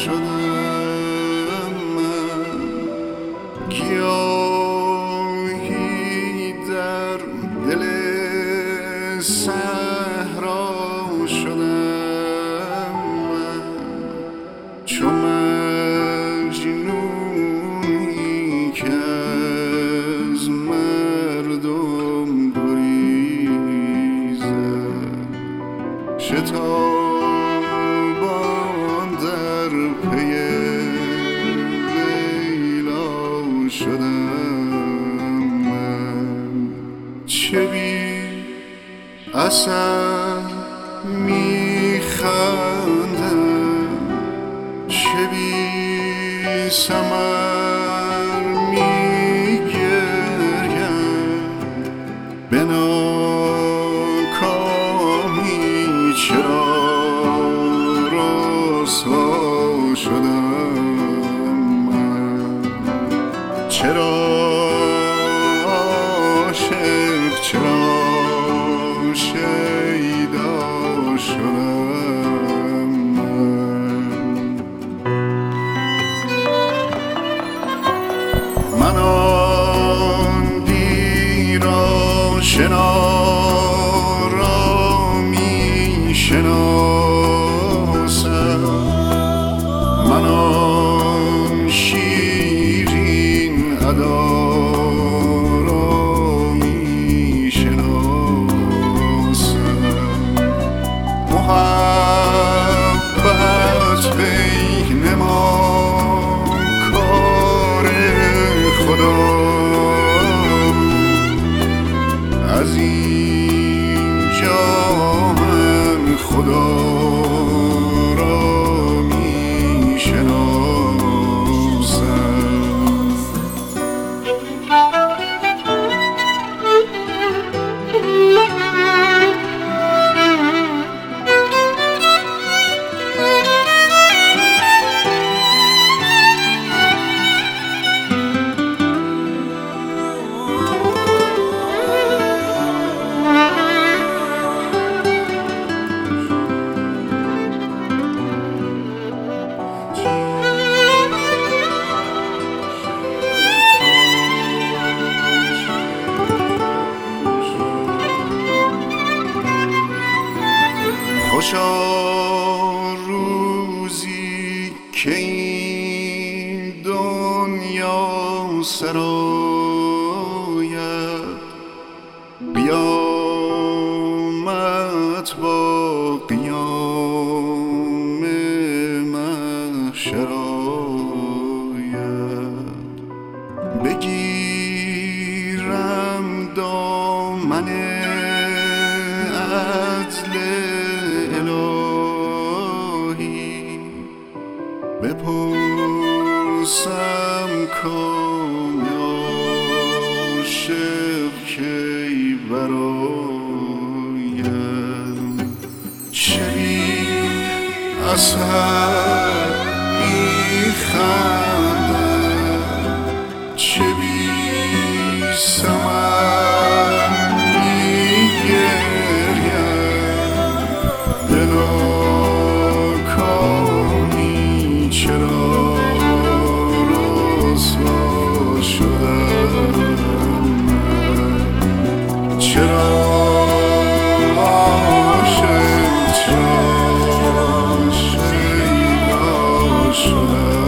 شدم من، گیاهی در دل صحرا شدم من، چو مجنونی که از مردم گریزد، شتابان در پی لیلا شدم من، چه بی اثر میخندم، چه بی ثمر میگریم، به ناکامی چرا رسوا شدم من، چرا عاشق، چرا شیدا شدم من. من آن دیر آشنا را می شناسم، من آن شیرین ادا را می شناسم، محبت بین ما کار خدا، از اینجا من خدا را می شناسم. خوشا روزی که این دنیا سراید، قیامت با قیام محشر آید، بگیرم دامن عدل الهی، بپرسم کام عاشق کی برایم، چه بی اثر میخندم، چه بی ثمر میگریم، به ناکامی چرا رسوا شدم من، چرا عاشق، چرا شیدا شدم.